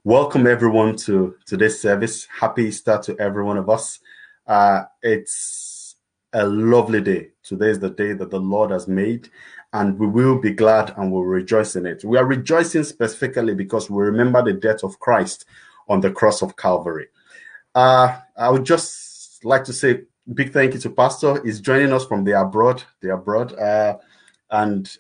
Welcome everyone to today's service. Happy Easter to every one of us. It's a lovely day. Today is the day that the Lord has made, and we will be glad and will rejoice in it. We are rejoicing specifically because we remember the death of Christ on the cross of Calvary. I would just like to say big thank you to Pastor. He's joining us from the abroad. And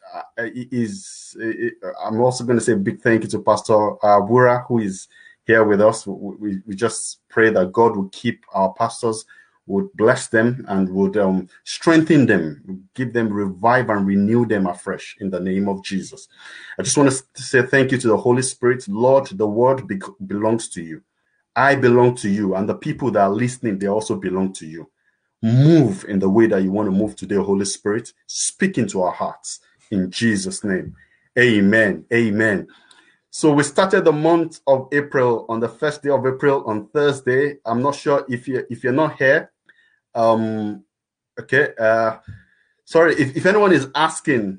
I'm also going to say a big thank you to Pastor Bura, who is here with us. We just pray that God will keep our pastors, would bless them, and would strengthen them, give them, revive and renew them afresh in the name of Jesus. I just want to say thank you to the Holy Spirit. Lord, the word belongs to you. I belong to you, and the people that are listening, they also belong to you. Move in the way that you want to move today, Holy Spirit. Speak into our hearts. In Jesus' name. Amen. Amen. So we started the month of April on the first day of April on Thursday. I'm not sure if you're not here. Okay. Sorry, if anyone is asking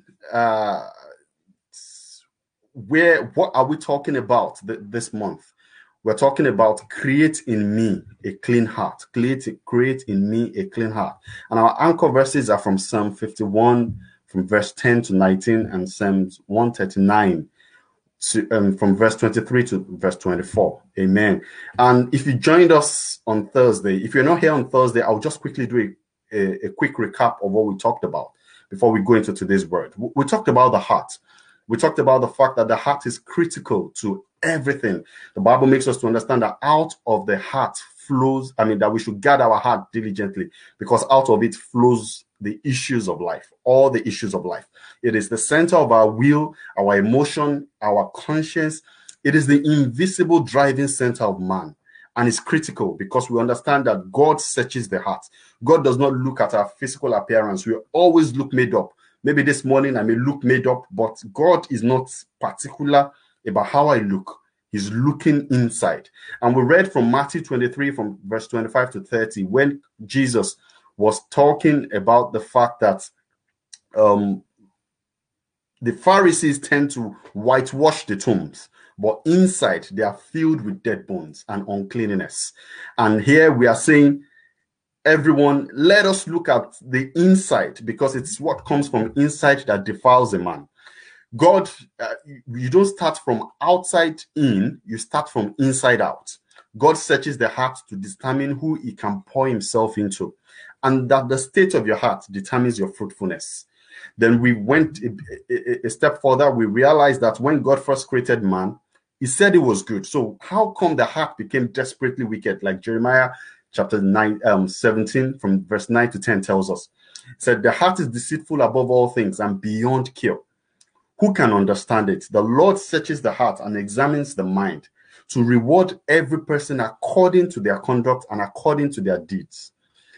what are we talking about this month? We're talking about create in me a clean heart. Create in me a clean heart. And our anchor verses are from Psalm 51, from verse 10 to 19, and Psalm 139, from verse 23 to verse 24. Amen. And if you joined us on Thursday, if you're not here on Thursday, I'll just quickly do a quick recap of what we talked about before we go into today's word. We talked about the heart. We talked about the fact that the heart is critical to everything. The Bible makes us to understand that out of the heart flows, that we should guard our heart diligently, because out of it flows the issues of life, all the issues of life. It is the center of our will, our emotion, our conscience. It is the invisible driving center of man. And it's critical because we understand that God searches the heart. God does not look at our physical appearance. We always look made up. Maybe this morning I may look made up, but God is not particular about how I look. He's looking inside. And we read from Matthew 23, from verse 25 to 30, when Jesus was talking about the fact that the Pharisees tend to whitewash the tombs, but inside they are filled with dead bones and uncleanness. And here we are saying, everyone, let us look at the inside, because it's what comes from inside that defiles a man. God, you don't start from outside in, you start from inside out. God searches the heart to determine who he can pour himself into, and that the state of your heart determines your fruitfulness. Then we went a step further. We realized that when God first created man, he said it was good. So how come the heart became desperately wicked? Like Jeremiah chapter 17 from verse 9 to 10 tells us. It said, the heart is deceitful above all things and beyond cure. Who can understand it? The Lord searches the heart and examines the mind to reward every person according to their conduct and according to their deeds.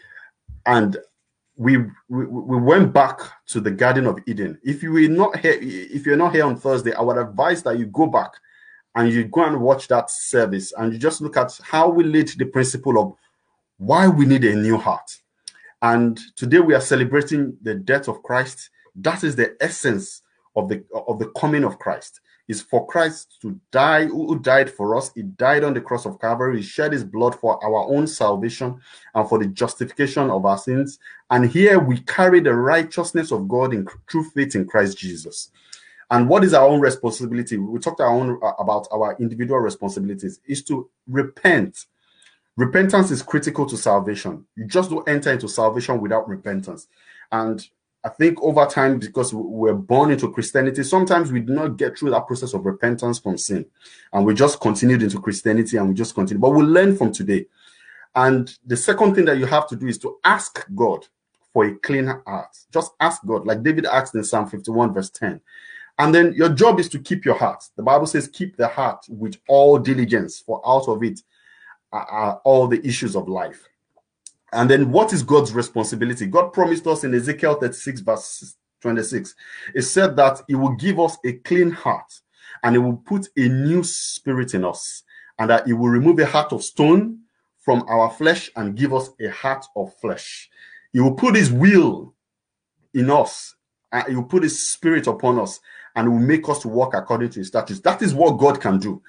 And we went back to the Garden of Eden. If you're not here on Thursday, I would advise that you go back and you go and watch that service, and you just look at how we laid the principle of why we need a new heart. And today we are celebrating the death of Christ. That is the essence of the coming of Christ. Is for Christ to die, who died for us. He died on the cross of Calvary. He shed his blood for our own salvation and for the justification of our sins. And here we carry the righteousness of God through faith in Christ Jesus. And what is our own responsibility? We talked about our individual responsibilities, is to repent. Repentance is critical to salvation. You just don't enter into salvation without repentance. And I think over time, because we're born into Christianity, sometimes we do not get through that process of repentance from sin. And we just continued into Christianity and we just continue. But we'll learn from today. And the second thing that you have to do is to ask God for a clean heart. Just ask God, like David asked in Psalm 51, verse 10. And then your job is to keep your heart. The Bible says, keep the heart with all diligence, for out of it are all the issues of life. And then what is God's responsibility? God promised us in Ezekiel 36, verse 26. It said that he will give us a clean heart and he will put a new spirit in us, and that he will remove a heart of stone from our flesh and give us a heart of flesh. He will put his will in us, and he will put his spirit upon us, and he will make us to walk according to his statutes. That is what God can do.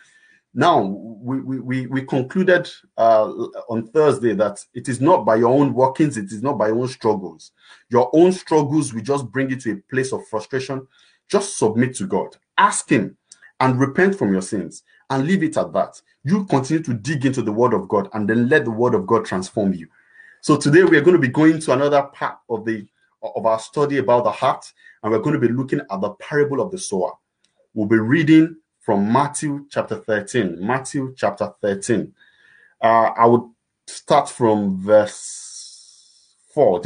Now, we concluded on Thursday that it is not by your own workings, it is not by your own struggles. Your own struggles will just bring you to a place of frustration. Just submit to God, ask Him, and repent from your sins, and leave it at that. You continue to dig into the Word of God, and then let the Word of God transform you. So today we are going to be going to another part of our study about the heart, and we're going to be looking at the parable of the sower. We'll be reading from Matthew chapter 13. Matthew chapter 13. I would start from verse 4.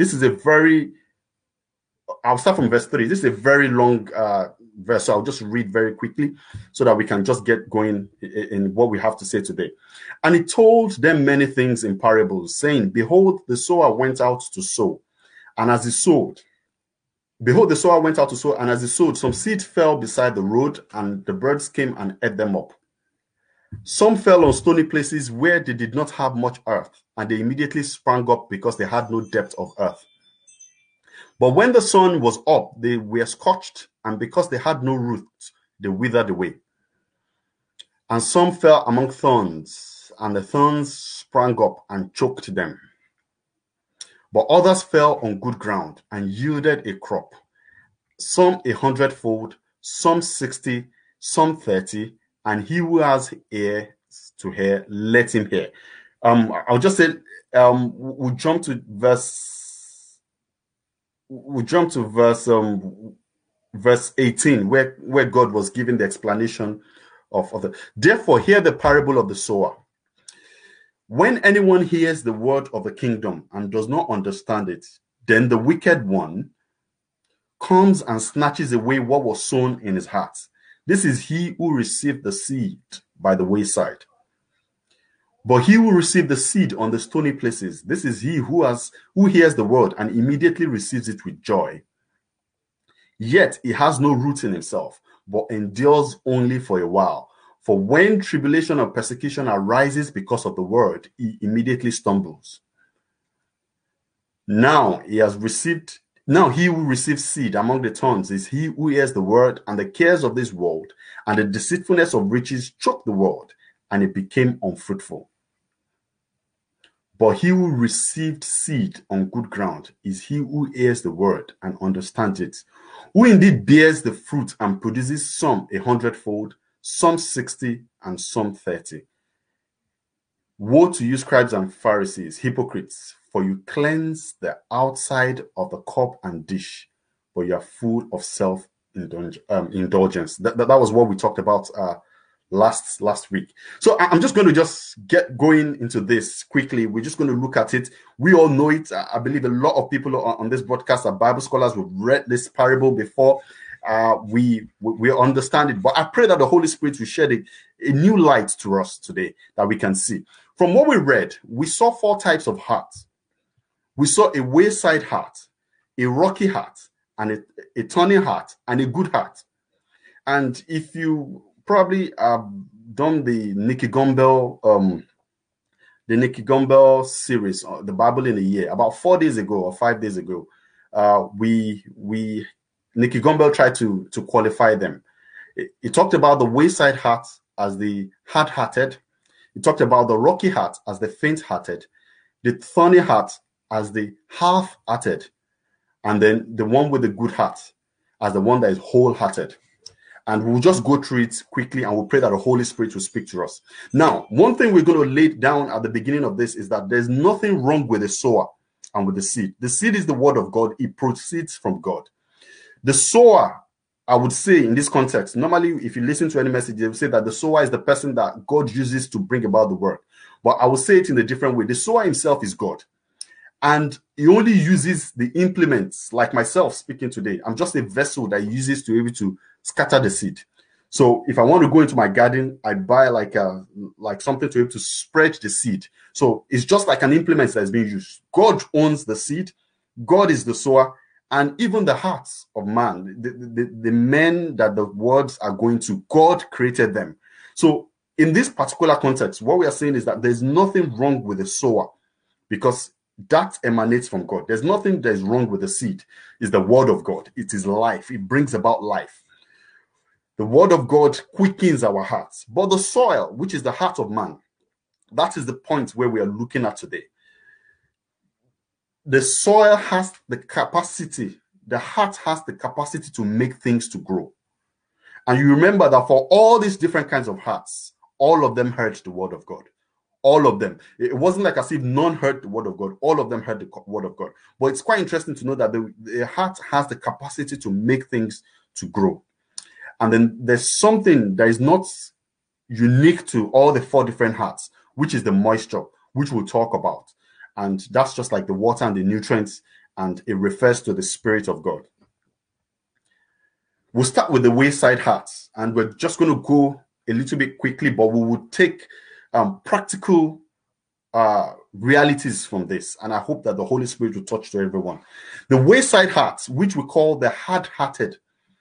I'll start from verse 3. This is a very long verse, so I'll just read very quickly so that we can just get going in what we have to say today. And he told them many things in parables, saying, Behold, the sower went out to sow. And as he sowed, behold, the sower went out to sow, and as he sowed, some seed fell beside the road, and the birds came and ate them up. Some fell on stony places where they did not have much earth, and they immediately sprang up because they had no depth of earth. But when the sun was up, they were scorched, and because they had no roots, they withered away. And some fell among thorns, and the thorns sprang up and choked them. But others fell on good ground and yielded a crop, some 100-fold, some 60, some 30, and he who has ears to hear, let him hear. I'll just say, we'll jump to verse 18, where God was giving the explanation of the. Therefore, hear the parable of the sower. When anyone hears the word of the kingdom and does not understand it, then the wicked one comes and snatches away what was sown in his heart. This is he who received the seed by the wayside. But he who received the seed on the stony places, this is he who hears the word and immediately receives it with joy. Yet he has no root in himself, but endures only for a while. For when tribulation or persecution arises because of the word, he immediately stumbles. Now he who receives seed among the thorns is he who hears the word, and the cares of this world and the deceitfulness of riches choke the word, and it became unfruitful. But he who received seed on good ground is he who hears the word and understands it, who indeed bears the fruit and produces some 100-fold, some 60, and some 30. Woe to you, scribes and Pharisees, hypocrites, for you cleanse the outside of the cup and dish, but you are full of self-indulgence. That was what we talked about last week. So I'm just going to get going into this quickly. We're just going to look at it. We all know it. I believe a lot of people on this broadcast are Bible scholars who've read this parable before. We understand it, but I pray that the Holy Spirit will shed a new light to us today that we can see. From what we read, we saw 4 types of hearts. We saw a wayside heart, a rocky heart, and a thorny heart, and a good heart. And if you probably done the Nicky Gumbel series, the Bible in a Year, about 4 days ago or 5 days ago, Nicky Gumbel tried to qualify them. He talked about the wayside heart as the hard-hearted. He talked about the rocky heart as the faint-hearted, the thorny heart as the half-hearted, and then the one with the good heart as the one that is whole-hearted. And we'll just go through it quickly, and we'll pray that the Holy Spirit will speak to us. Now, one thing we're going to lay down at the beginning of this is that there's nothing wrong with the sower and with the seed. The seed is the word of God. It proceeds from God. The sower, I would say in this context, normally if you listen to any message, they will say that the sower is the person that God uses to bring about the word. But I will say it in a different way. The sower himself is God. And he only uses the implements, like myself speaking today. I'm just a vessel that he uses to be able to scatter the seed. So if I want to go into my garden, I buy like something to be able to spread the seed. So it's just like an implement that is being used. God owns the seed. God is the sower. And even the hearts of man, the men that the words are going to, God created them. So in this particular context, what we are saying is that there's nothing wrong with the sower because that emanates from God. There's nothing that is wrong with the seed. It's the word of God. It is life. It brings about life. The word of God quickens our hearts. But the soil, which is the heart of man, that is the point where we are looking at today. The soil has the capacity, the heart has the capacity to make things to grow. And you remember that for all these different kinds of hearts, all of them heard the word of God. All of them. It wasn't like as if none heard the word of God. All of them heard the word of God. But it's quite interesting to know that the heart has the capacity to make things to grow. And then there's something that is not unique to all the four different hearts, which is the moisture, which we'll talk about. And that's just like the water and the nutrients, and it refers to the Spirit of God. We'll start with the wayside hearts, and we're just going to go a little bit quickly, but we will take practical realities from this, and I hope that the Holy Spirit will touch to everyone. The wayside hearts, which we call the hard-hearted,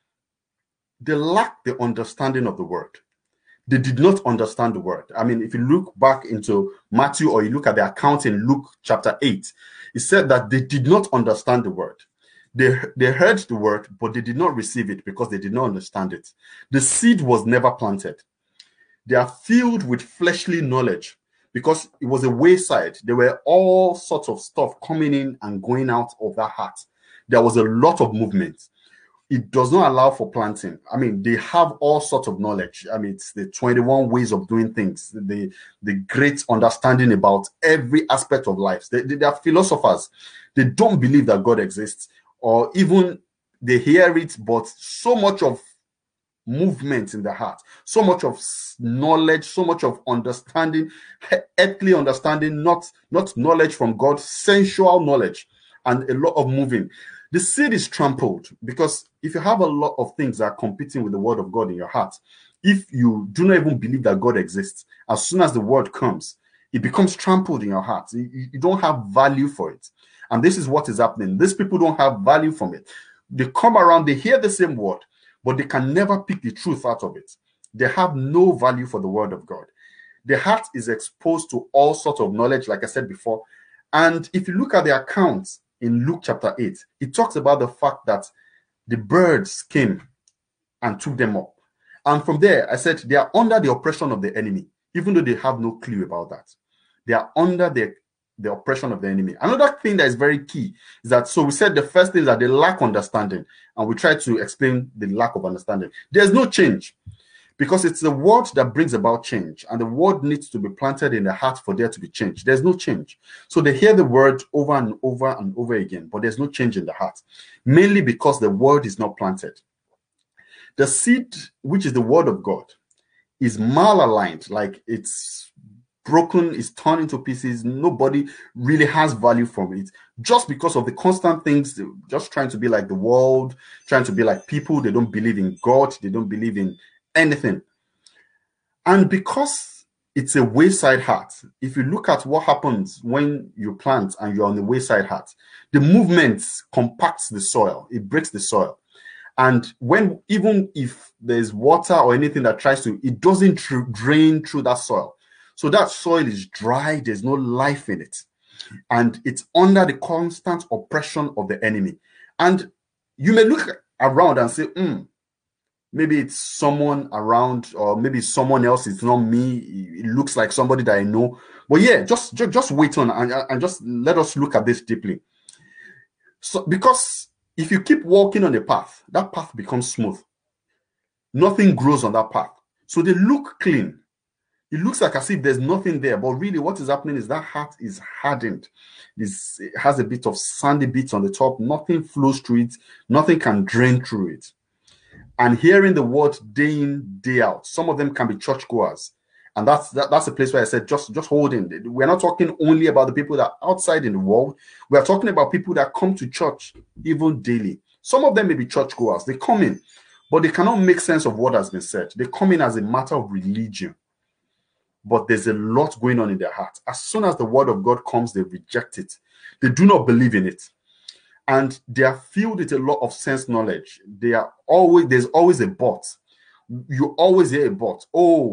they lack the understanding of the word. They did not understand the word. I mean, if you look back into Matthew, or you look at the account in Luke chapter 8, it said that they did not understand the word. They heard the word, but they did not receive it because they did not understand it. The seed was never planted. They are filled with fleshly knowledge because it was a wayside. There were all sorts of stuff coming in and going out of that heart. There was a lot of movement. It does not allow for planting. I mean, they have all sorts of knowledge. I mean, it's the 21 ways of doing things, the great understanding about every aspect of life. They are philosophers. They don't believe that God exists, or even they hear it, but so much of movement in the heart, so much of knowledge, so much of understanding, earthly understanding, not knowledge from God, sensual knowledge, and a lot of moving. The seed is trampled because if you have a lot of things that are competing with the word of God in your heart, if you do not even believe that God exists, as soon as the word comes, it becomes trampled in your heart. You don't have value for it. And this is what is happening. These people don't have value from it. They come around, they hear the same word, but they can never pick the truth out of it. They have no value for the word of God. The heart is exposed to all sorts of knowledge, like I said before. And if you look at the accounts in Luke chapter 8, it talks about the fact that the birds came and took them up. And from there, I said they are under the oppression of the enemy, even though they have no clue about that. They are under the oppression of the enemy. Another thing that is very key is that, so we said the first thing is that they lack understanding, and we try to explain the lack of understanding. There's no change, because it's the word that brings about change, and the word needs to be planted in the heart for there to be change. There's no change. So they hear the word over and over and over again, but there's no change in the heart, mainly because the word is not planted. The seed, which is the word of God, is malaligned, like it's broken, is torn into pieces. Nobody really has value from it, just because of the constant things, just trying to be like the world, trying to be like people. They don't believe in God. They don't believe in anything. And because it's a wayside heart, if you look at what happens when you plant and you're on the wayside heart, the movement compacts the soil, it breaks the soil. And when, even if there's water or anything that tries to, it doesn't drain through that soil. So that soil is dry, there's no life in it. And it's under the constant oppression of the enemy. And you may look around and say, maybe it's someone around, or maybe someone else, it's not me. It looks like somebody that I know. But yeah, just wait on and just let us look at this deeply. So, because if you keep walking on a path, that path becomes smooth. Nothing grows on that path. So they look clean. It looks like as if there's nothing there, but really what is happening is that heart is hardened. It has a bit of sandy bits on the top. Nothing flows through it. Nothing can drain through it. And hearing the word day in, day out, some of them can be churchgoers. And that's a place where I said, just hold in. We're not talking only about the people that are outside in the world. We're talking about people that come to church even daily. Some of them may be churchgoers. They come in, but they cannot make sense of what has been said. They come in as a matter of religion. But there's a lot going on in their heart. As soon as the word of God comes, they reject it. They do not believe in it. And they are filled with a lot of sense knowledge. There's always a but. You always hear a but.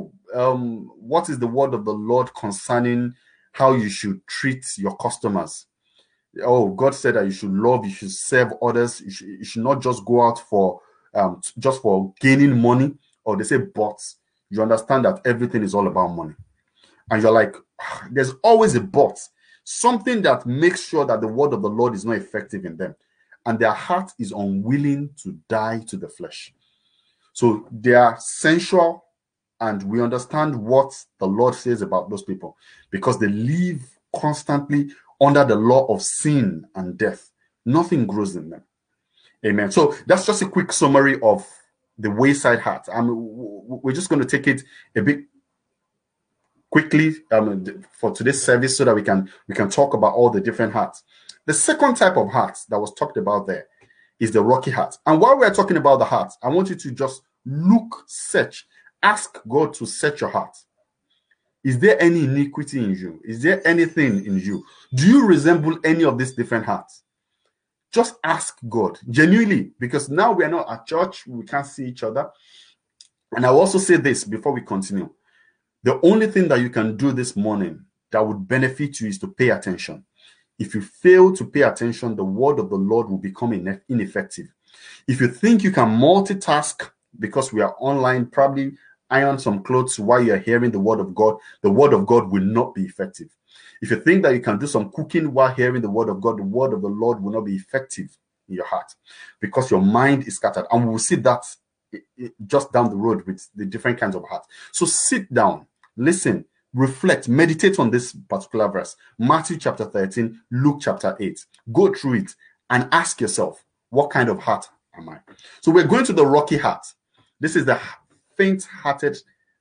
What is the word of the Lord concerning how you should treat your customers? Oh, God said that you should love, you should serve others. You should not just go out for just for gaining money. or they say but, you understand that everything is all about money. And you're like, there's always a but, something that makes sure that the word of the Lord is not effective in them. And their heart is unwilling to die to the flesh. So they are sensual, and we understand what the Lord says about those people because they live constantly under the law of sin and death. Nothing grows in them. Amen. So that's just a quick summary of the wayside heart. We're just going to take it a bit quickly for today's service so that we can talk about all the different hearts. The second type of heart that was talked about there is the rocky heart. And while we're talking about the heart, I want you to just look, search, ask God to search your heart. Is there any iniquity in you? Is there anything in you? Do you resemble any of these different hearts? Just ask God genuinely, because now we are not at church, we can't see each other. And I'll also say this before we continue. The only thing that you can do this morning that would benefit you is to pay attention. If you fail to pay attention, the word of the Lord will become ineffective. If you think you can multitask because we are online, probably iron some clothes while you're hearing the word of God will not be effective. If you think that you can do some cooking while hearing the word of God, the word of the Lord will not be effective in your heart because your mind is scattered. And we will see that just down the road with the different kinds of heart. So sit down, listen, reflect, meditate on this particular verse. Matthew chapter 13, Luke chapter 8. Go through it and ask yourself, what kind of heart am I? So we're going to the rocky heart. This is the faint-hearted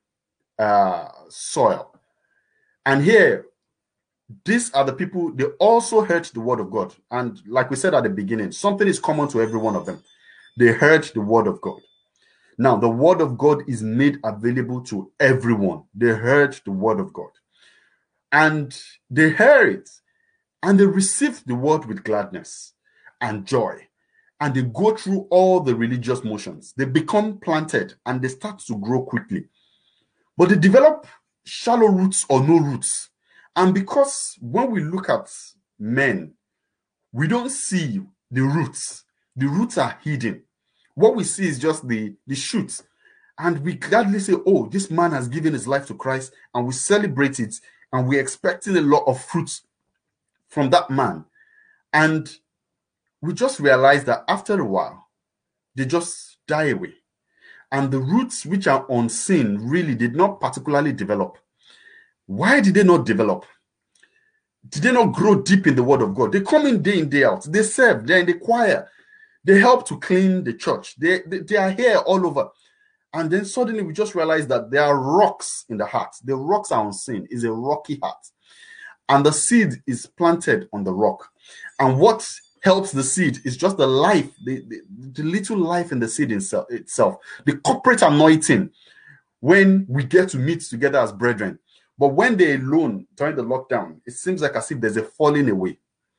soil. And here, these are the people, they also heard the word of God. And like we said at the beginning, something is common to every one of them. They heard the word of God. Now, the word of God is made available to everyone. They heard the word of God. And they heard it. And they received the word with gladness and joy. And they go through all the religious motions. They become planted and they start to grow quickly. But they develop shallow roots or no roots. And because when we look at men, we don't see the roots. The roots are hidden. What we see is just the shoots. And we gladly say, oh, this man has given his life to Christ, and we celebrate it, and we're expecting a lot of fruits from that man. And we just realize that after a while, they just die away. And the roots which are unseen really did not particularly develop. Why did they not develop? Did they not grow deep in the word of God? They come in, day out. They serve. They're in the choir. They help to clean the church. They are here all over. And then suddenly we just realize that there are rocks in the heart. The rocks are unseen. It's a rocky heart. And the seed is planted on the rock. And what helps the seed is just the life, the little life in the seed itself. The corporate anointing when we get to meet together as brethren. But when they're alone during the lockdown, it seems like as if there's a falling away.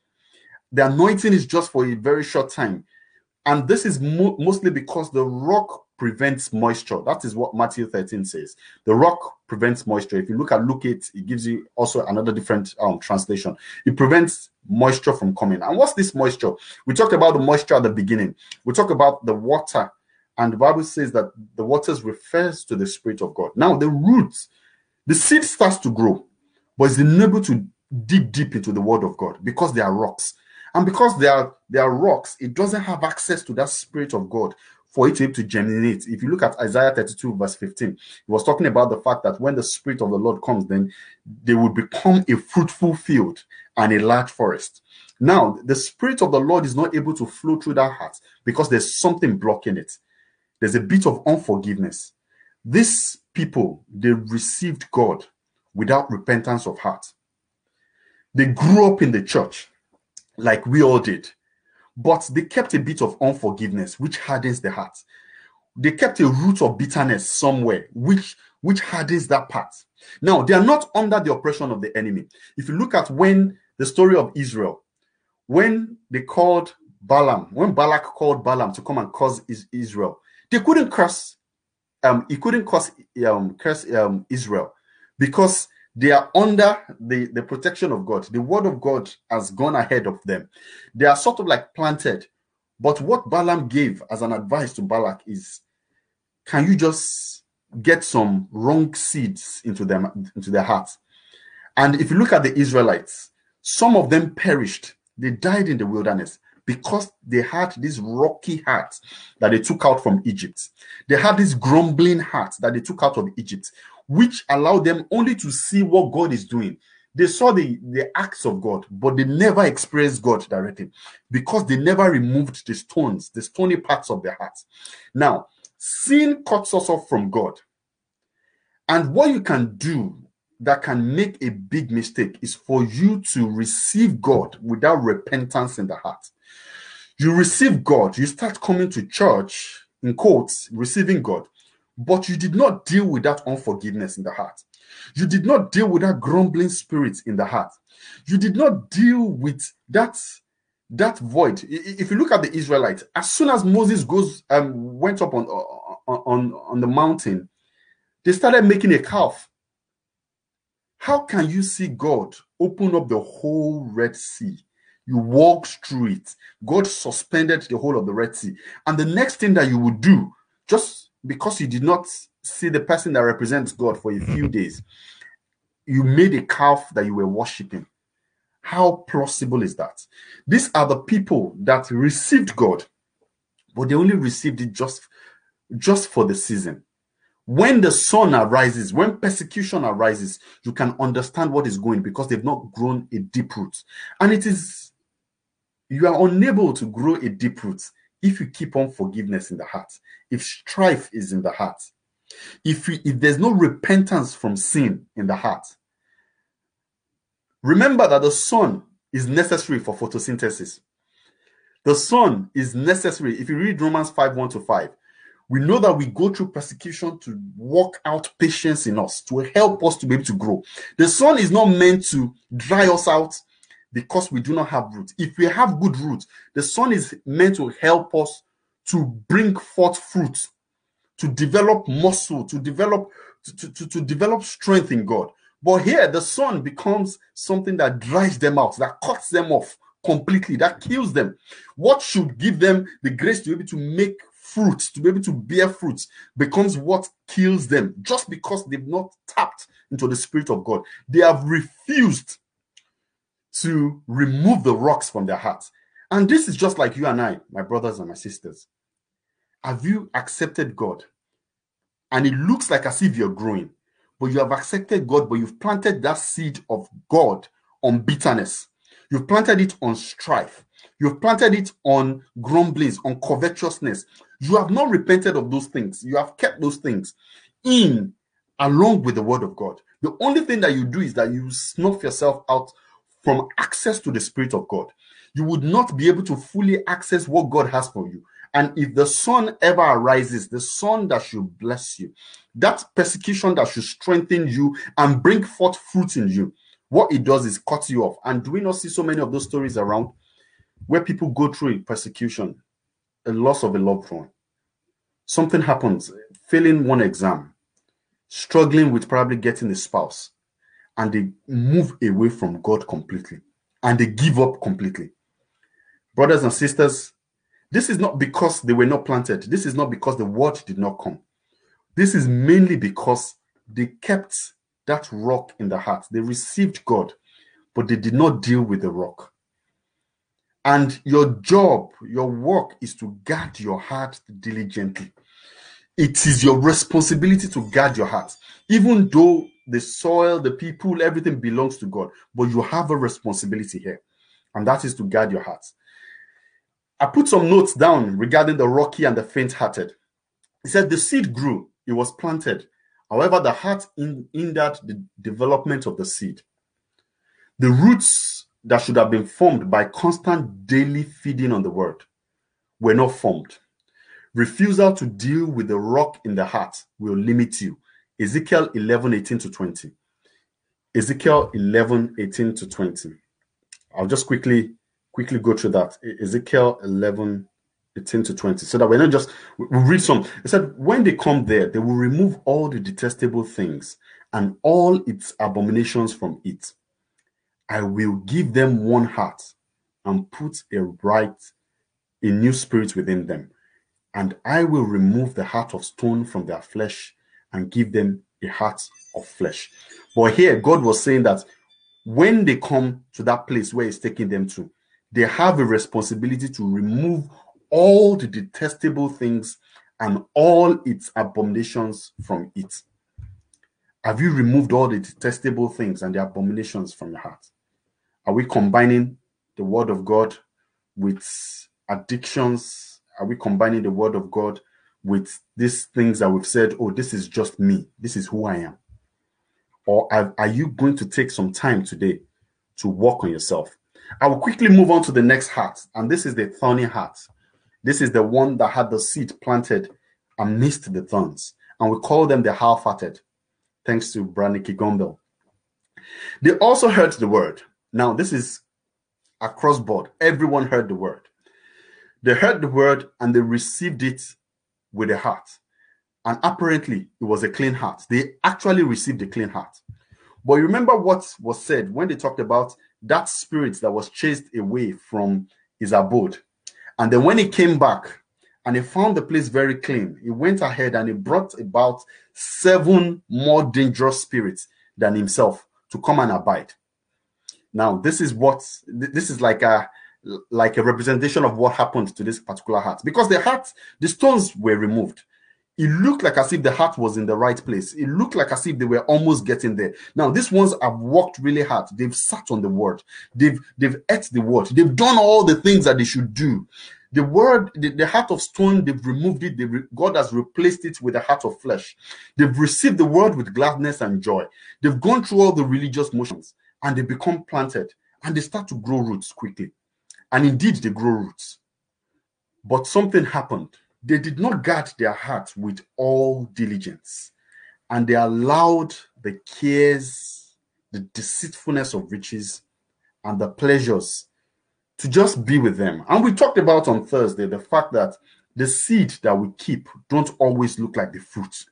The anointing is just for a very short time. And this is mostly because the rock prevents moisture. That is what Matthew 13 says. The rock prevents moisture. If you look at Luke 8, it gives you also another different translation. It prevents moisture from coming. And what's this moisture? We talked about the moisture at the beginning. We talked about the water. And the Bible says that the waters refers to the Spirit of God. Now, the roots, the seed starts to grow, but it's unable to dig deep into the Word of God because they are rocks. And because they are rocks, it doesn't have access to that Spirit of God for it to be able to germinate. If you look at Isaiah 32 verse 15, it was talking about the fact that when the Spirit of the Lord comes, then they will become a fruitful field and a large forest. Now, the Spirit of the Lord is not able to flow through that heart because there's something blocking it. There's a bit of unforgiveness. These people, they received God without repentance of heart. They grew up in the church like we all did. But they kept a bit of unforgiveness, which hardens the heart. They kept a root of bitterness somewhere, which hardens that part. Now, they are not under the oppression of the enemy. If you look at when the story of Israel, when they called Balaam, when Balak called Balaam to come and curse Israel, they couldn't curse. He couldn't curse Israel because they are under the protection of God. The word of God has gone ahead of them. They are sort of like planted. But what Balaam gave as an advice to Balak is, can you just get some wrong seeds into their hearts. And if you look at the Israelites, some of them perished. They died in the wilderness because they had this rocky heart that they took out from Egypt. They had this grumbling heart that they took out of Egypt, which allowed them only to see what God is doing. They saw the acts of God, but they never experienced God directly because they never removed the stones, the stony parts of their hearts. Now, sin cuts us off from God. And what you can do that can make a big mistake is for you to receive God without repentance in the heart. You receive God, you start coming to church, in quotes, receiving God, but you did not deal with that unforgiveness in the heart. You did not deal with that grumbling spirit in the heart. You did not deal with that void. If you look at the Israelites, as soon as Moses went up on the mountain, they started making a calf. How can you see God open up the whole Red Sea? You walked through it. God suspended the whole of the Red Sea. And the next thing that you would do, just because you did not see the person that represents God for a few days, you made a calf that you were worshiping. How plausible is that? These are the people that received God, but they only received it just for the season. When the sun arises, when persecution arises, you can understand what is going because they've not grown a deep root. And you are unable to grow a deep root if you keep unforgiveness in the heart, if strife is in the heart, if there's no repentance from sin in the heart. Remember that the sun is necessary for photosynthesis. The sun is necessary. If you read Romans 5:1-5, we know that we go through persecution to work out patience in us, to help us to be able to grow. The sun is not meant to dry us out because we do not have roots. If we have good roots, the sun is meant to help us to bring forth fruit, to develop muscle, to develop strength in God. But here, the sun becomes something that dries them out, that cuts them off completely, that kills them. What should give them the grace to be able to make fruit, to be able to bear fruits, becomes what kills them, just because they've not tapped into the Spirit of God. They have refused to remove the rocks from their hearts. And this is just like you and I, my brothers and my sisters. Have you accepted God? And it looks like as if you're growing, but you have accepted God, but you've planted that seed of God on bitterness. You've planted it on strife. You've planted it on grumblings, on covetousness. You have not repented of those things. You have kept those things in along with the word of God. The only thing that you do is that you snuff yourself out from access to the Spirit of God. You would not be able to fully access what God has for you. And if the sun ever arises, the sun that should bless you, that persecution that should strengthen you and bring forth fruit in you, what it does is cut you off. And do we not see so many of those stories around where people go through a persecution, a loss of a loved one, something happens, failing one exam, struggling with probably getting a spouse, and they move away from God completely, and they give up completely. Brothers and sisters, this is not because they were not planted. This is not because the word did not come. This is mainly because they kept that rock in the heart. They received God, but they did not deal with the rock. And your job, your work is to guard your heart diligently. It is your responsibility to guard your heart. Even though the soil, the people, everything belongs to God, but you have a responsibility here, and that is to guard your heart. I put some notes down regarding the rocky and the faint-hearted. It said the seed grew, it was planted. However, the heart hindered the development of the seed. The roots that should have been formed by constant daily feeding on the word were not formed. Refusal to deal with the rock in the heart will limit you. Ezekiel 11:18-20. Ezekiel 11:18-20. I'll just quickly go through that. Ezekiel 11:18-20. So that we're not just, we'll read some. It said, when they come there, they will remove all the detestable things and all its abominations from it. I will give them one heart and put a new spirit within them. And I will remove the heart of stone from their flesh and give them a heart of flesh. But here, God was saying that when they come to that place where He's taking them to, they have a responsibility to remove all the detestable things and all its abominations from it. Have you removed all the detestable things and the abominations from your heart? Are we combining the word of God with addictions? Are we combining the word of God with these things that we've said, oh, this is just me, this is who I am? Or are you going to take some time today to work on yourself? I will quickly move on to the next heart, and this is the thorny heart. This is the one that had the seed planted amidst the thorns, and we call them the half-hearted, thanks to Braniki Gumbel. They also heard the word. Now, this is across board. Everyone heard the word. They heard the word and they received it with a heart. And apparently, it was a clean heart. They actually received a clean heart. But you remember what was said when they talked about that spirit that was chased away from his abode. And then when he came back and he found the place very clean, he went ahead and he brought about 7 more dangerous spirits than himself to come and abide. Now, this is like a representation of what happened to this particular heart. Because the stones were removed. It looked like as if the heart was in the right place. It looked like as if they were almost getting there. Now, these ones have worked really hard. They've sat on the word. They've ate the word. They've done all the things that they should do. The word, the heart of stone, they've removed it. God has replaced it with a heart of flesh. They've received the word with gladness and joy. They've gone through all the religious motions and they become planted and they start to grow roots quickly. And indeed, they grow roots. But something happened. They did not guard their heart with all diligence, and they allowed the cares, the deceitfulness of riches, and the pleasures to just be with them. And we talked about on Thursday the fact that the seed that we keep don't always look like the fruit.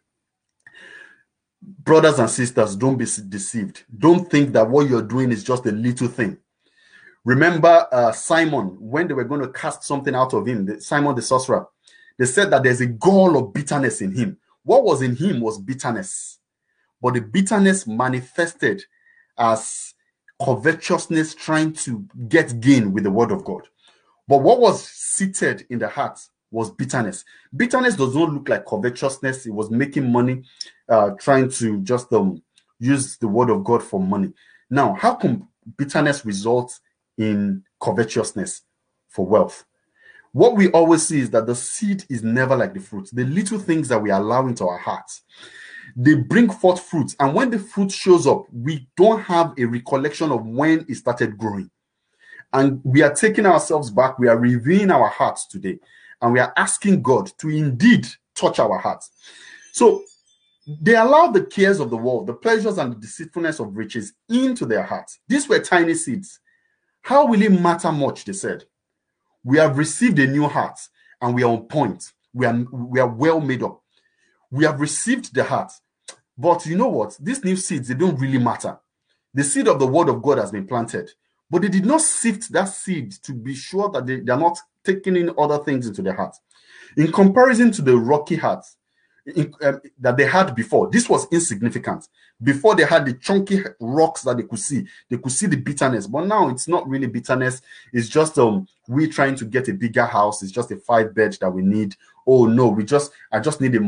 Brothers and sisters, don't be deceived. Don't think that what you're doing is just a little thing. Remember Simon, when they were going to cast something out of him, Simon the sorcerer, they said that there's a gall of bitterness in him. What was in him was bitterness. But the bitterness manifested as covetousness, trying to get gain with the word of God. But what was seated in the heart was bitterness. Bitterness does not look like covetousness. It was making money, trying to just use the word of God for money. Now, how can bitterness result in covetousness for wealth? What we always see is that the seed is never like the fruit. The little things that we allow into our hearts, they bring forth fruit. And when the fruit shows up, we don't have a recollection of when it started growing. And we are taking ourselves back. We are reviewing our hearts today. And we are asking God to indeed touch our hearts. So they allowed the cares of the world, the pleasures and the deceitfulness of riches into their hearts. These were tiny seeds. How will it matter much, they said? We have received a new heart and we are on point. We are well made up. We have received the heart. But you know what? These new seeds, they don't really matter. The seed of the word of God has been planted. But they did not sift that seed to be sure that they are not taking in other things into their heart. In comparison to the rocky heart that they had before, this was insignificant. Before, they had the chunky rocks that they could see the bitterness. But now it's not really bitterness. It's just we trying to get a bigger house. It's just a 5-bed that we need. Oh no, I just need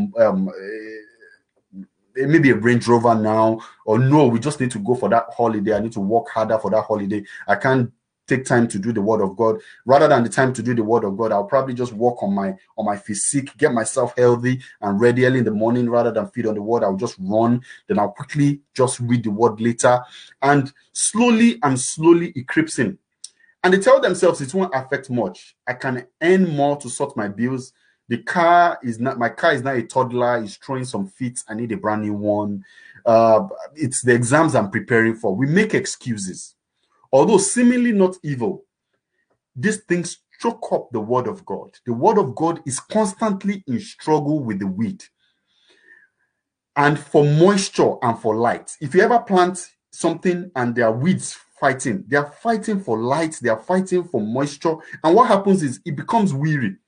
maybe a Range Rover now. Or no, we just need to go for that holiday. I need to work harder for that holiday. I can't take time to do the word of God. Rather than the time to do the word of God, I'll probably just work on my physique, get myself healthy and ready early in the morning. Rather than feed on the word, I'll just run. Then I'll quickly just read the word later. And slowly it creeps in. And they tell themselves it won't affect much. I can earn more to sort my bills. My car is now a toddler. It's throwing some fits. I need a brand new one. It's the exams I'm preparing for. We make excuses. Although seemingly not evil, these things choke up the word of God. The word of God is constantly in struggle with the weed. And for moisture and for light. If you ever plant something and there are weeds fighting, they are fighting for light, they are fighting for moisture. And what happens is it becomes weary.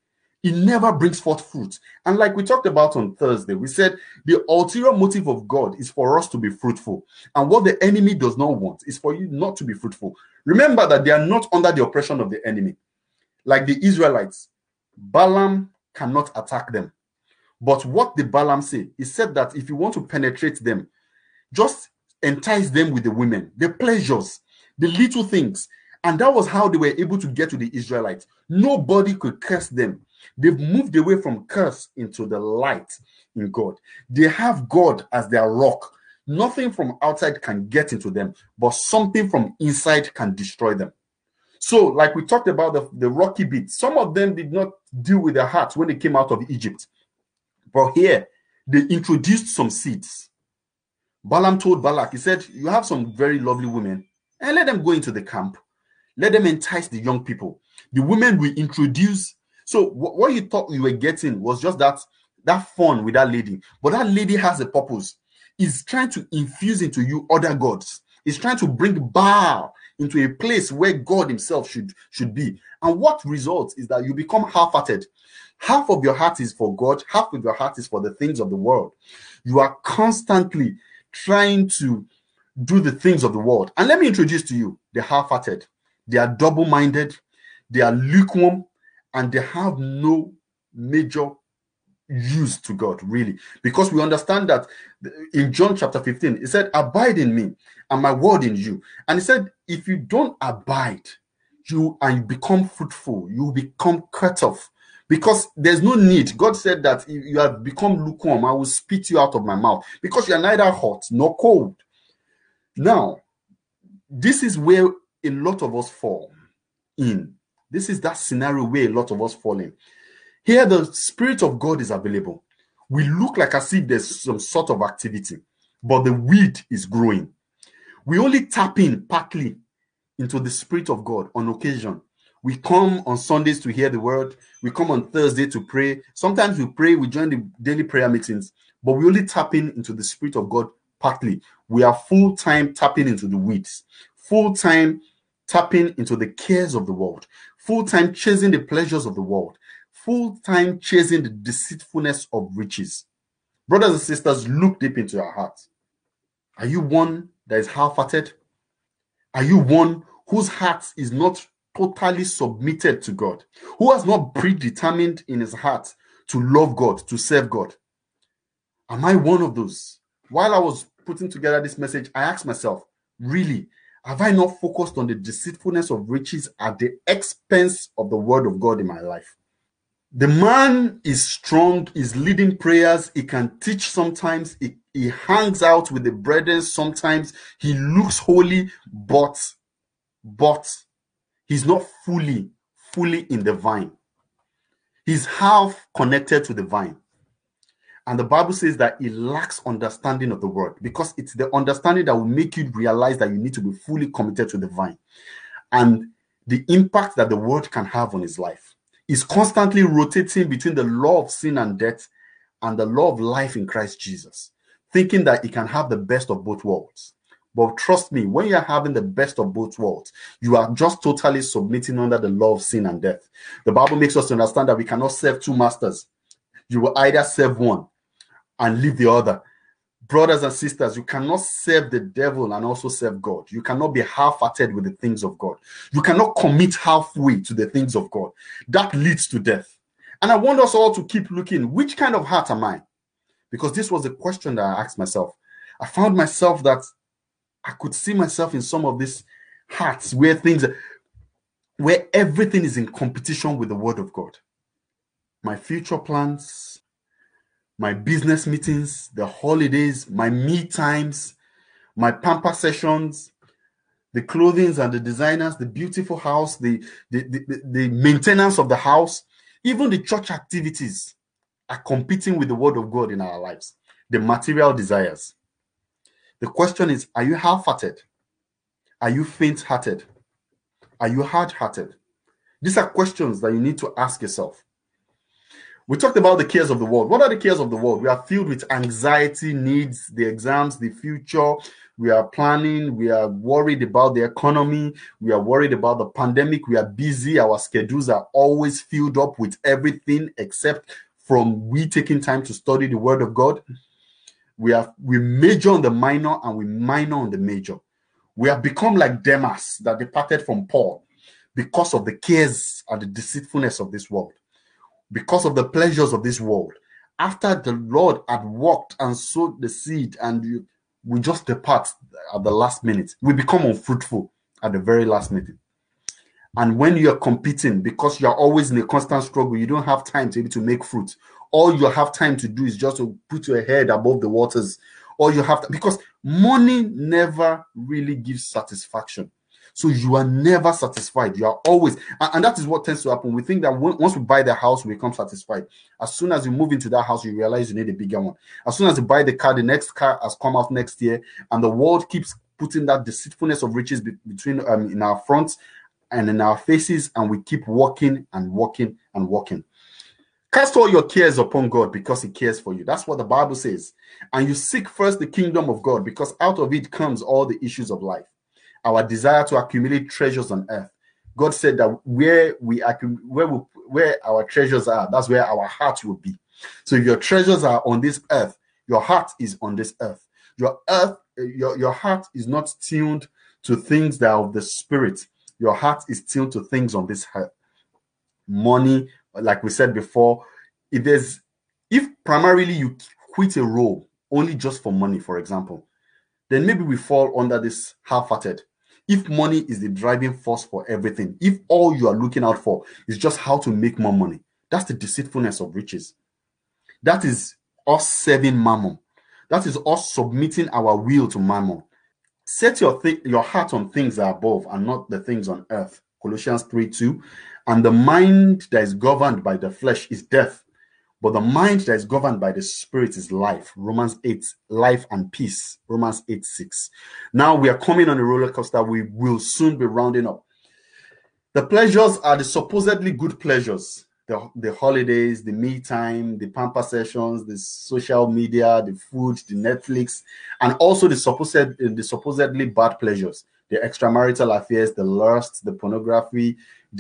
It never brings forth fruit. And like we talked about on Thursday, we said the ulterior motive of God is for us to be fruitful. And what the enemy does not want is for you not to be fruitful. Remember that they are not under the oppression of the enemy. Like the Israelites, Balaam cannot attack them. But what did Balaam say? He said that if you want to penetrate them, just entice them with the women, the pleasures, the little things. And that was how they were able to get to the Israelites. Nobody could curse them. They've moved away from curse into the light in God. They have God as their rock. Nothing from outside can get into them, but something from inside can destroy them. So, like we talked about the rocky bit, some of them did not deal with their hearts when they came out of Egypt. But here, they introduced some seeds. Balaam told Balak, he said, you have some very lovely women, and let them go into the camp. Let them entice the young people. The women will introduce. So what you thought you were getting was just that fun with that lady. But that lady has a purpose. It's trying to infuse into you other gods. It's trying to bring Baal into a place where God himself should be. And what results is that you become half-hearted. Half of your heart is for God. Half of your heart is for the things of the world. You are constantly trying to do the things of the world. And let me introduce to you the half-hearted. They are double-minded, they are lukewarm, and they have no major use to God, really. Because we understand that in John chapter 15, it said, abide in me, and my word in you. And it said, if you don't abide, you become fruitful, you become cut off. Because there's no need. God said that you have become lukewarm, I will spit you out of my mouth. Because you are neither hot nor cold. Now, this is where a lot of us fall in. This is that scenario where a lot of us fall in. Here, the Spirit of God is available. We look like as if there's some sort of activity, but the weed is growing. We only tap in partly into the Spirit of God on occasion. We come on Sundays to hear the word. We come on Thursday to pray. Sometimes we pray, we join the daily prayer meetings, but we only tap into the Spirit of God partly. We are full-time tapping into the weeds, full-time tapping into the cares of the world, full-time chasing the pleasures of the world, full-time chasing the deceitfulness of riches. Brothers and sisters, look deep into your heart. Are you one that is half-hearted? Are you one whose heart is not totally submitted to God, who has not predetermined in his heart to love God, to serve God? Am I one of those? While I was putting together this message, I asked myself, really, have I not focused on the deceitfulness of riches at the expense of the word of God in my life? The man is strong, is leading prayers, he can teach sometimes, he hangs out with the brethren sometimes, he looks holy, but he's not fully in the vine. He's half connected to the vine. And the Bible says that he lacks understanding of the word, because it's the understanding that will make you realize that you need to be fully committed to the vine. And the impact that the word can have on his life is constantly rotating between the law of sin and death and the law of life in Christ Jesus, thinking that he can have the best of both worlds. But trust me, when you're having the best of both worlds, you are just totally submitting under the law of sin and death. The Bible makes us understand that we cannot serve two masters. You will either serve one and leave the other. Brothers and sisters, you cannot serve the devil and also serve God. You cannot be half-hearted with the things of God. You cannot commit halfway to the things of God. That leads to death. And I want us all to keep looking, which kind of heart am I? Because this was a question that I asked myself. I found myself that I could see myself in some of these hearts where everything is in competition with the word of God. My future plans, my business meetings, the holidays, my me times, my pamper sessions, the clothing and the designers, the beautiful house, the maintenance of the house, even the church activities are competing with the word of God in our lives, the material desires. The question is, are you half-hearted? Are you faint-hearted? Are you hard-hearted? These are questions that you need to ask yourself. We talked about the cares of the world. What are the cares of the world? We are filled with anxiety, needs, the exams, the future, we are planning, we are worried about the economy, we are worried about the pandemic, we are busy, our schedules are always filled up with everything except from we taking time to study the word of God. We major on the minor and we minor on the major. We have become like Demas that departed from Paul because of the cares and the deceitfulness of this world, because of the pleasures of this world. After the Lord had walked and sowed the seed and we just depart at the last minute, we become unfruitful at the very last minute. And when you're competing, because you're always in a constant struggle, you don't have time to be able to make fruit. All you have time to do is just to put your head above the waters. Or you have to, because money never really gives satisfaction. So you are never satisfied. You are always, and that is what tends to happen. We think that once we buy the house, we become satisfied. As soon as you move into that house, you realize you need a bigger one. As soon as you buy the car, the next car has come out next year, and the world keeps putting that deceitfulness of riches between in our fronts and in our faces, and we keep walking and walking and walking. Cast all your cares upon God because he cares for you. That's what the Bible says. And you seek first the kingdom of God because out of it comes all the issues of life. Our desire to accumulate treasures on earth. God said that where our treasures are, that's where our heart will be. So if your treasures are on this earth, your heart is on this earth. Your heart is not tuned to things that are of the spirit. Your heart is tuned to things on this earth. Money, like we said before, if primarily you quit a role only just for money, for example, then maybe we fall under this half-hearted. If money is the driving force for everything, if all you are looking out for is just how to make more money, that's the deceitfulness of riches. That is us serving mammon. That is us submitting our will to mammon. Set your heart on things that are above and not the things on earth. Colossians 3:2. And the mind that is governed by the flesh is death, but the mind that is governed by the spirit is life. Romans 8, life and peace. Romans 8:6. Now we are coming on a roller coaster. We will soon be rounding up. The pleasures are the supposedly good pleasures. The holidays, the me time, the pamper sessions, the social media, the food, the Netflix, and also the supposedly bad pleasures. The extramarital affairs, the lust, the pornography,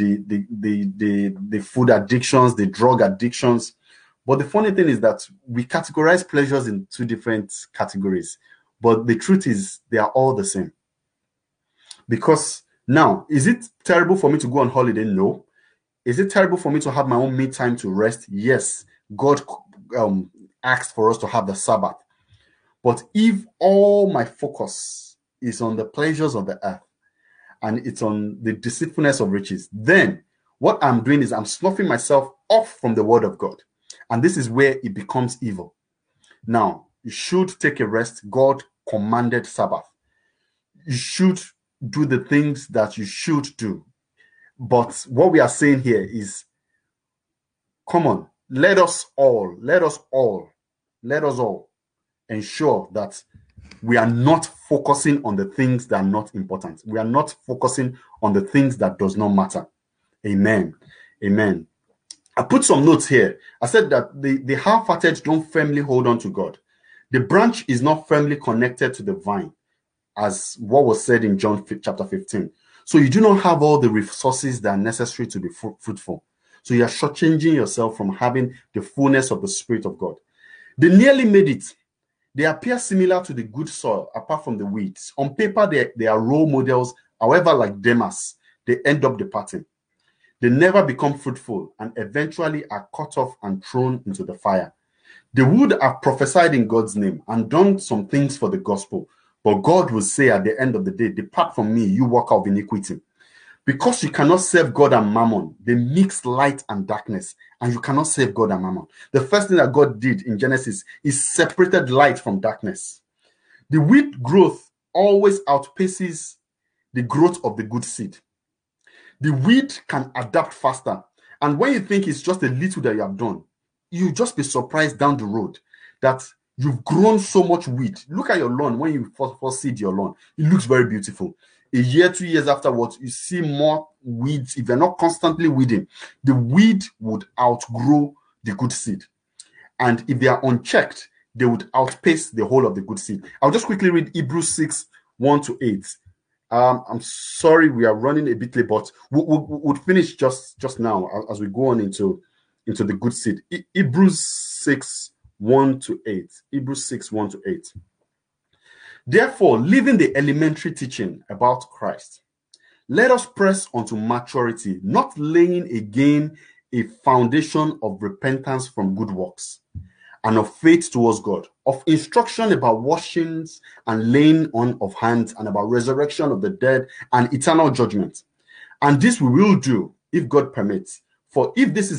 the food addictions, the drug addictions. But the funny thing is that we categorize pleasures in two different categories. But the truth is they are all the same. Because now, is it terrible for me to go on holiday? No. Is it terrible for me to have my own me time to rest? Yes. God asked for us to have the Sabbath. But if all my focus is on the pleasures of the earth and it's on the deceitfulness of riches, then what I'm doing is I'm snuffing myself off from the word of God. And this is where it becomes evil. Now, you should take a rest. God commanded Sabbath. You should do the things that you should do. But what we are saying here is, come on, let us all ensure that we are not focusing on the things that are not important. We are not focusing on the things that does not matter. Amen. Amen. I put some notes here. I said that the half-hearted don't firmly hold on to God. The branch is not firmly connected to the vine, as what was said in John chapter 15. So you do not have all the resources that are necessary to be fruitful. So you are shortchanging yourself from having the fullness of the Spirit of God. They nearly made it. They appear similar to the good soil, apart from the weeds. On paper, they are role models. However, like Demas, they end up departing. They never become fruitful and eventually are cut off and thrown into the fire. They would have prophesied in God's name and done some things for the gospel, but God will say at the end of the day, depart from me, you worker of iniquity. Because you cannot serve God and mammon, they mix light and darkness, and you cannot serve God and mammon. The first thing that God did in Genesis is separated light from darkness. The wheat growth always outpaces the growth of the good seed. The weed can adapt faster. And when you think it's just a little that you have done, you just be surprised down the road that you've grown so much weed. Look at your lawn. When you first seed your lawn, it looks very beautiful. A year, 2 years afterwards, you see more weeds. If you're not constantly weeding, the weed would outgrow the good seed. And if they are unchecked, they would outpace the whole of the good seed. I'll just quickly read Hebrews 6, 1-8. I'm sorry we are running a bit late, but we'll finish just now as we go on into the good seed. Hebrews 6, 1-8. Hebrews 6, 1-8. Therefore, leaving the elementary teaching about Christ, let us press on to maturity, not laying again a foundation of repentance from good works and of faith towards God, of instruction about washings and laying on of hands, and about resurrection of the dead and eternal judgment. And this we will do if God permits. For if this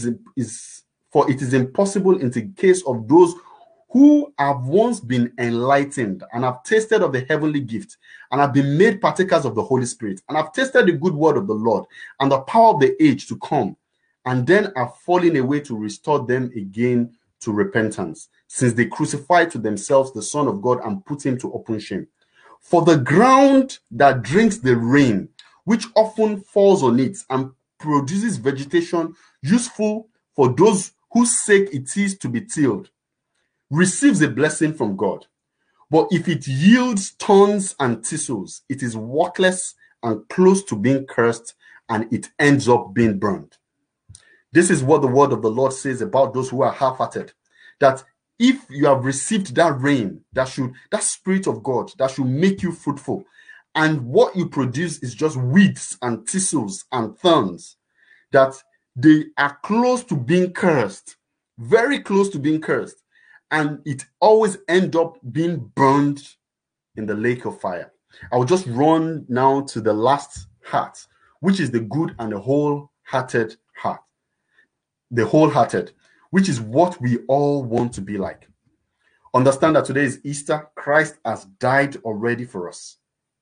for it is impossible in the case of those who have once been enlightened and have tasted of the heavenly gift and have been made partakers of the Holy Spirit and have tasted the good word of the Lord and the power of the age to come, and then are falling away to restore them again to repentance, since they crucified to themselves the Son of God and put him to open shame. For the ground that drinks the rain, which often falls on it and produces vegetation useful for those whose sake it is to be tilled, receives a blessing from God. But if it yields thorns and thistles, it is worthless and close to being cursed, and it ends up being burned. This is what the word of the Lord says about those who are half-hearted, that if you have received that rain, that Spirit of God, that should make you fruitful, and what you produce is just weeds and thistles and thorns, that they are close to being cursed, very close to being cursed, and it always end up being burned in the lake of fire. I'll just run now to the last heart, which is the good and the wholehearted heart. The wholehearted, which is what we all want to be like. Understand that today is Easter. Christ has died already for us.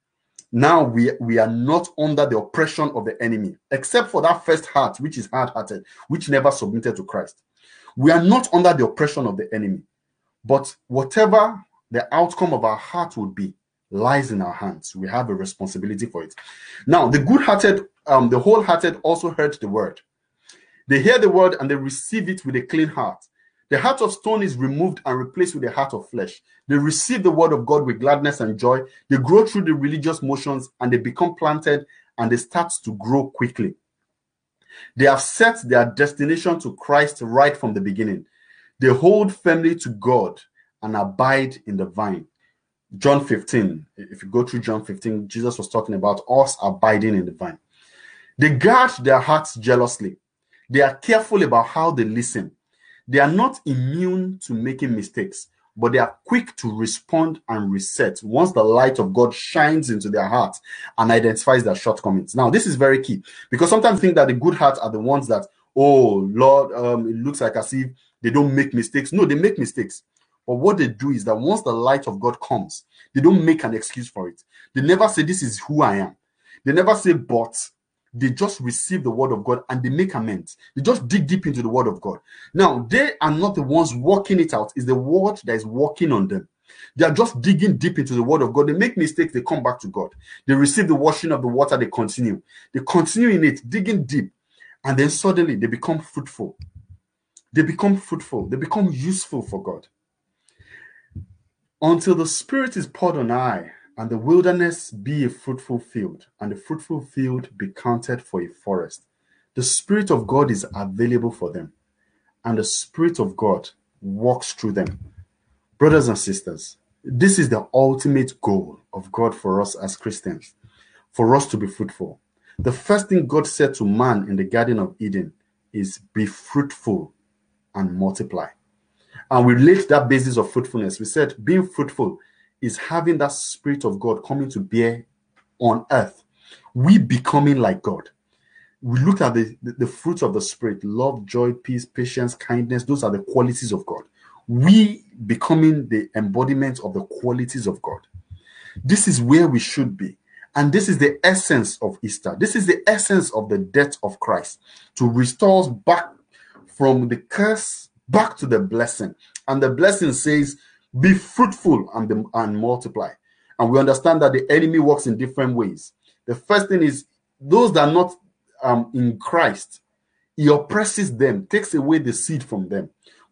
Now we are not under the oppression of the enemy, except for that first heart, which is hard-hearted, which never submitted to Christ. We are not under the oppression of the enemy, but whatever the outcome of our heart would be lies in our hands. We have a responsibility for it. Now, the good-hearted, the wholehearted also heard the word. They hear the word and they receive it with a clean heart. The heart of stone is removed and replaced with a heart of flesh. They receive the word of God with gladness and joy. They grow through the religious motions and they become planted and they start to grow quickly. They have set their destination to Christ right from the beginning. They hold firmly to God and abide in the vine. John 15, if you go through John 15, Jesus was talking about us abiding in the vine. They guard their hearts jealously. They are careful about how they listen. They are not immune to making mistakes, but they are quick to respond and reset once the light of God shines into their hearts and identifies their shortcomings. Now, this is very key, because sometimes I think that the good hearts are the ones that, oh, Lord, it looks like as if they don't make mistakes. No, they make mistakes. But what they do is that once the light of God comes, they don't make an excuse for it. They never say, this is who I am. They never say, but. They just receive the word of God and they make amends. They just dig deep into the word of God. Now, they are not the ones working it out. It's the word that is working on them. They are just digging deep into the word of God. They make mistakes. They come back to God. They receive the washing of the water. They continue. They continue in it, digging deep. And then suddenly they become fruitful. They become fruitful. They become useful for God. Until the Spirit is poured on I, and the wilderness be a fruitful field, and the fruitful field be counted for a forest. The Spirit of God is available for them, and the Spirit of God walks through them. Brothers and sisters, this is the ultimate goal of God for us as Christians, for us to be fruitful. The first thing God said to man in the Garden of Eden is, be fruitful and multiply. And we laid that basis of fruitfulness. We said being fruitful is having that Spirit of God coming to bear on earth. We becoming like God. We looked at the fruits of the Spirit: love, joy, peace, patience, kindness. Those are the qualities of God. We becoming the embodiment of the qualities of God. This is where we should be. And this is the essence of Easter. This is the essence of the death of Christ, to restore us back from the curse back to the blessing. And the blessing says, be fruitful and multiply. And we understand that the enemy works in different ways. The first thing is, those that are not in Christ, he oppresses them, takes away the seed from them.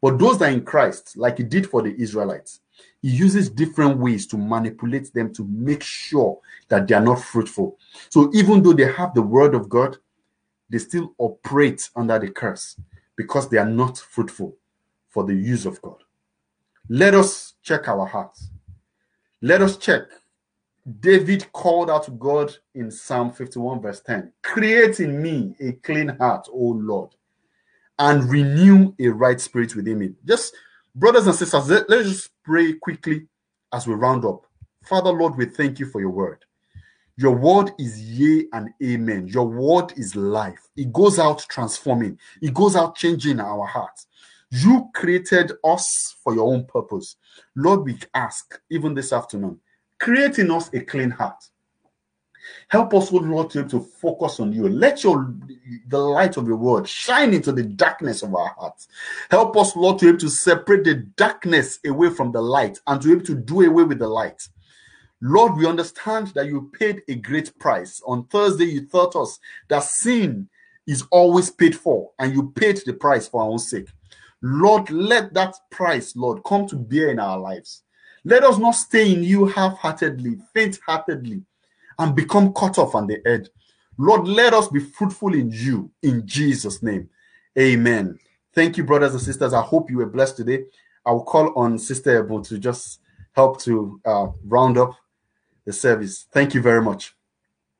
But those that are in Christ, like he did for the Israelites, he uses different ways to manipulate them to make sure that they are not fruitful. So even though they have the word of God, they still operate under the curse because they are not fruitful for the use of God. Let us check our hearts. Let us check. David called out to God in Psalm 51 verse 10, create in me a clean heart, O Lord, and renew a right spirit within me. Just, brothers and sisters, let's just pray quickly as we round up. Father, Lord, we thank you for your word. Your word is yea and amen. Your word is life. It goes out transforming. It goes out changing our hearts. You created us for your own purpose. Lord, we ask, even this afternoon, create in us a clean heart. Help us, Lord, to be able to focus on you. Let the light of your word shine into the darkness of our hearts. Help us, Lord, to be able to separate the darkness away from the light and to be able to do away with the light. Lord, we understand that you paid a great price. On Thursday, you taught us that sin is always paid for, and you paid the price for our own sake. Lord, let that price, Lord, come to bear in our lives. Let us not stay in you half-heartedly, faint-heartedly, and become cut off on the edge. Lord, let us be fruitful in you, in Jesus' name. Amen. Thank you, brothers and sisters. I hope you were blessed today. I will call on Sister Ebo to just help to round up the service. Thank you very much.